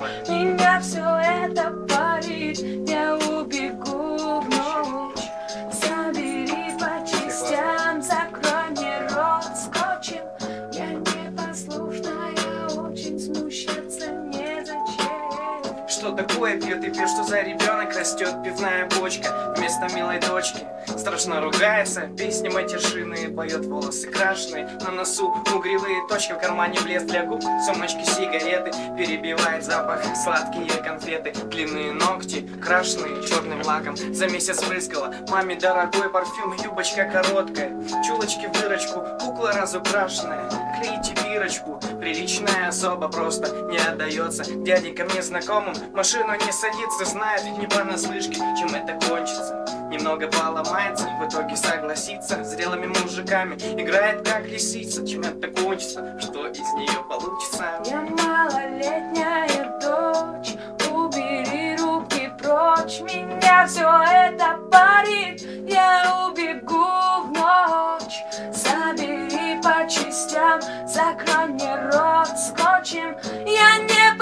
Меня все это парит, я убегу в ночь. Забери по частям, закрой мне рот скотчем. Я непослушная, очень смущаться незачем. Что такое пьет и пьет, что за ребенок растет пивная бочка вместо милой дочки? Страшно ругается, песни матершинные поет, волосы крашеные, на носу угревые точки, в кармане блеск для губ, сумочки сигареты, перебивает запах сладкие конфеты, длинные ногти, крашеные черным лаком, за месяц брызгала маме дорогой парфюм, юбочка короткая, чулочки в дырочку, кукла разукрашенная, клейте бирочку, приличная особа просто не отдается дяденькам незнакомым, машину не садится, знает не понаслышке, чем это кончится. Немного поломается, в итоге согласится, зрелыми мужиками играет как лисица. Чем это кончится, что из нее получится? Я малолетняя дочь, убери руки прочь. Меня все это парит, я убегу в ночь. Забери по частям, закрой мне рот скотчем. Я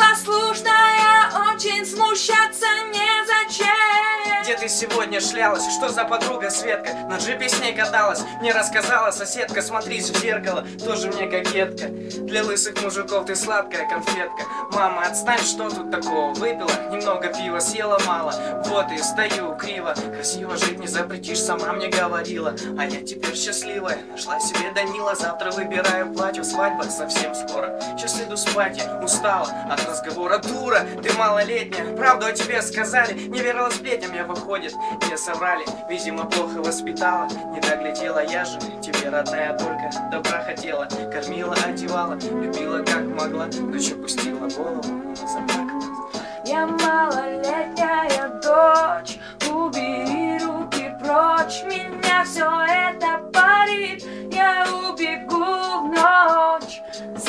непослушная, очень смущаться незачем. Где ты сегодня шлялась? Что за подруга Светка? На джипе с ней каталась. Мне рассказала соседка, смотрись в зеркало, тоже мне кокетка. Для лысых мужиков ты сладкая конфетка. Мама, отстань, что тут такого? Выпила немного пива, съела мало. Вот и стою криво. Красиво жить не запретишь, сама мне говорила. А я теперь счастливая, нашла себе Данила. Завтра выбираю платье, свадьба совсем скоро. Сейчас иду спать, я устала от разговора. Дура, ты малолетняя, правду о тебе сказали. Не верила сплетням, я выходит, мне соврали. Видимо, плохо воспитала, не доглядела. Я же тебе, родная, только добра хотела. Кормила, одевала, любила как могла. Дочь опустила голову и заплакала. Я малолетняя дочь, убери руки прочь. Меня все это парит, я убегу в ночь.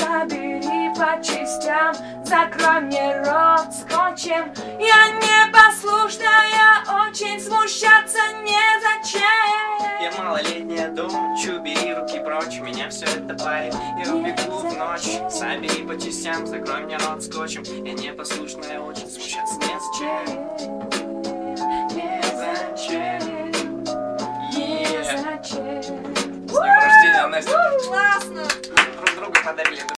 Забери по частям, закрой мне рот скотчем. Я непослушная, очень смущаться незачем. Я малолетняя дочь, убери руки прочь. Меня все это парит, я убегу в ночь. Забери по частям, закрой мне рот скотчем. Я непослушная, очень смущаться незачем. Незачем. Незачем. С днем рождения, Настя. Классно! Друг другу подарили.